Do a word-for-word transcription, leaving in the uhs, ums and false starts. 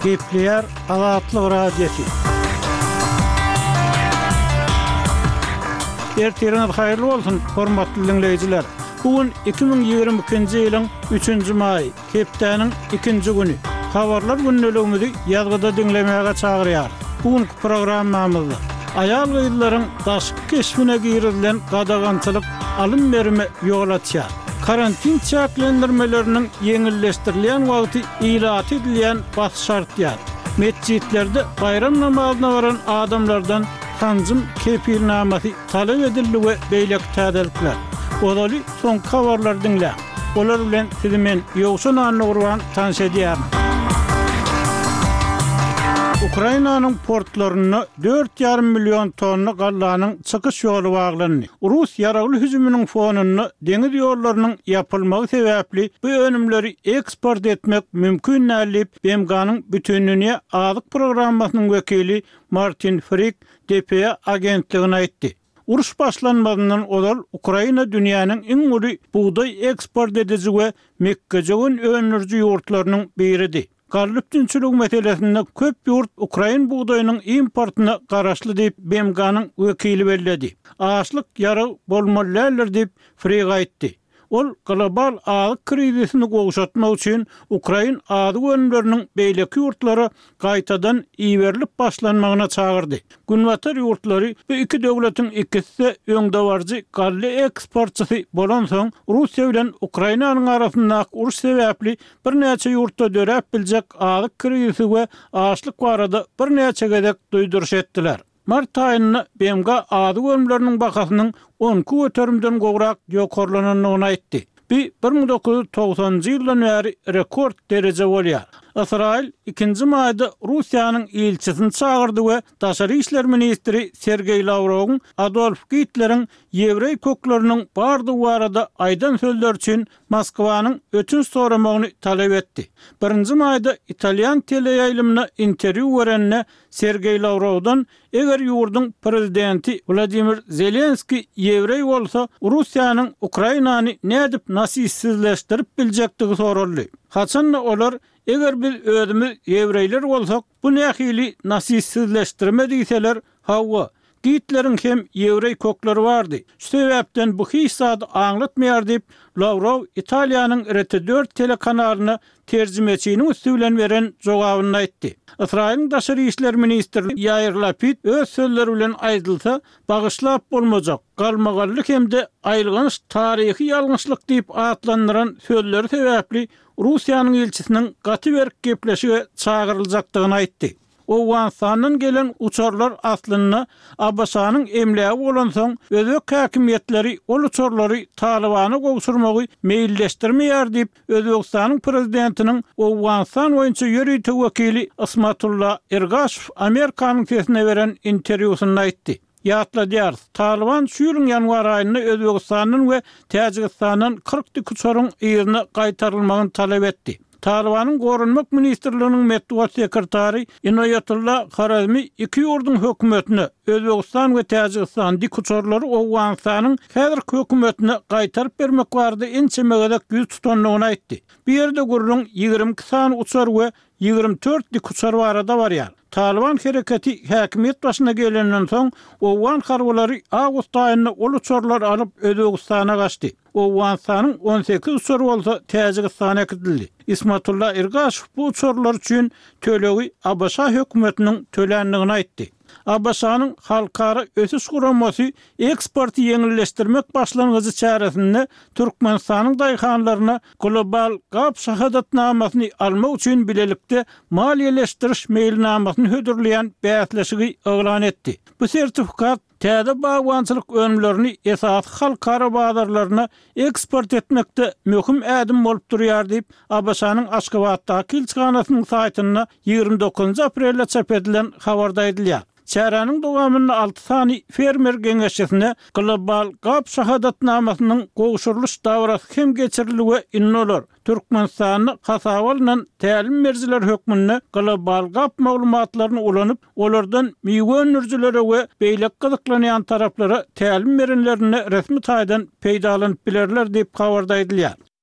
Gepler Azatlyk radiosu. Ertiriniz hayırlı bolsun, hormatly dinleyijiler. Bugün iki bin ýygrimi ikinji ýylyň üçünji maý, hepdeniň ikinji güni. Habarlar günnelegimizi ýazgyda dinlemäge çagyrýar. Bugünkü programmamyzda aýal gyýlaryň daşky keşfine girilen gadagançylyk alym berme ýolatýar. Karantin çäklendirmeleriniň ýeňilleşdirilen wagty ilat edilen bas şartlar. Mescitlerde bayram namazyna baran adamlardan tanzym kepilnamasy talep edildi we beýlek täzelikler. Olaly son habarlar dinle. Olar bilen sizi men ýogşan anlagurwan tanış edýär. Ukrainanyň portlaryna dört ýarym million tonna gallanyň çykyş ýoly baglandy. Rus ýaragly hüjüminiň fonunda deňiz ýollarynyň ýapylmagy sebäpli bu önümleri eksport etmek mümkin nädip B M G'nyň bütünlüğüne azyk programmasynyň wekili Martin Frick D P A agentligine aýtdy. Uruş başlanmadan olar Ukraina dünýäniň iň uly buğday eksport edici we mekkejegin önürji ýurtlarynyň biridir. Garlypdynçylyk meselesinde köp ýurt Ukrain buğdaýynyň importyna garaşly diýip B M G'nyň wekili bellädi. Açlyk ýarag bolmalylar diýip Frick aýtdy. Ol global azyk krizisini gowşatmak üçin Ukrain azyk önümleriniň beýleki ýurtlary gaýtadan iýerlip başlanmagyna çagyrdy. Günwatar ýurtlary bu iki döwletiň ikisi öňdewarjy gally eksportçysy bolan soň Russiýa bilen Ukrainanyň arasyndaky uruş sebäpli bir näçe ýurtda dörep biljek azyk krizisi we açlyk barada bir näçe gedek duýduruş etdiler. Mart aýynda B M G azyk önümleriniň bakasynyň on köterümden gowrak ýokarlananyny aýtdy. Bir bin dokuz yüz togsanjy ýyldan bäri rekord derece bolýar. Israil ikinji maýda Russiýanyň elçisini çagyrdy we Daşary işler ministri Sergey Lavrowyň Adolf Hitleriň Ýewrey kökleriniň bardygy barada aýdan sözler üçin Moskwanyň ötünç soramagyny talep etdi. Birinji maýda Italian teleýaýlymyna interwýu berende Sergey Lavrovdan eger ýurduň prezidenti Vladimir Zelenski Ýewrey bolsa Russiýanyň Ukrainany nädip nasysizleşdirip biljekdigi soruldy. Haçan olar eger biz özümüz Ýewreýler bolsak bu nähili nasysizleşdirme diýseler hawa Gitleriň hem Ýewrey kökleri bardy. Şu sebäpden bu hissady aňlatmaýar diýip Lavrov Italiýanyň R T dört telekanalyna terjimeçiniň üstünden beren jogabyny aýtdy. Israiliň Daşary işler ministri Yair Lapid öz sözleri bilen aýdylsa, bagyşlap bolmajak, galmagallyk hemde aýlgynyş taryhy ýalňyşlyk diýip atlandyran sözleri sebäpli Russiýanyň elçisiniň gaty berip gepleşige çagyryljakdygyny aýtdy. O Wansanyň gelen uçarlar aslynda Abbasanyň emlägi bolan soň özbek häkimetleri ol uçarlary Talibany gowşurmagy meýilleşdirmeýär diýip Özbekistanyň prezidentiniň o Wansan boýunça ýöreýte wekili Ismatullah Ergashew Amerikanyň sesine beren interwýusynda aýtdy. Ýatladýar, Taliban şu ýylyň ýanwar aýynda Özbekistanyň we Täjikistanyň kırk uçaryň ýerine gaýtarylmagyny talep etdi. Talibanyň gorunmak ministrliginiň medeniýet sekretary Inayatullah Kharazmi iki ýurduň hökümetine Özbekistan we Täjikistan dik uçarlary Owgansanyň häzirki hökümetine gaýtaryp bermek bardy ençemegedek ýüz tutanlygyny aýtdy. Bir ýerde gurulun ýygrimi iki san uçar we ýygrimi dört dik uçar barada barýar. Taliban hereketi häkimet başyna gelenden soň Owgan harbalary awgust aýynda ol uçarlar alyp Özbekistana gaçdy. Owgansanyň on sekiz uçar bolsa Täjikistana gidildi. Ismatullah Ergashew bu uçarlar üçin tölegi Abasa hökümetiniň tölendigini aýtdy. Abasanyň halkara ösüş guramasy eksporty ýeňilleşdirmek başlangyjy çäresinde Türkmenistanyň daýhanlaryna global gap şahadatnamasyny almak üçin bilelikde maliýeleşdiriş meýilnamasyny hödürleýän bäsleşigi elan etdi. Bu sertifikat täze bagwançylyk önümlerini esas halkara bazarlaryna eksport etmekde möhüm ädim bolup durýar diýip Abasanyň Aşgabatdaky elçixanasynyň saýtyna ýygrimi dokuzunjy aprelde çap edilen habarda edilýär. Çäräniň dowamyny alty sany fermer geňeşçisine global gap şahadatnamasynyň gowşurulyş davrasy hem geçirildi we innolar Türkmenistanyň Hasawalnan tälim merziler hökmünde global gap maglumatlaryny ulanyp olardan miýönürjilere we beýlek gyzyklanýan taraplara tälim merinlerini resmi taýdan peýdalanyp bilerler diýip habarda edilýär.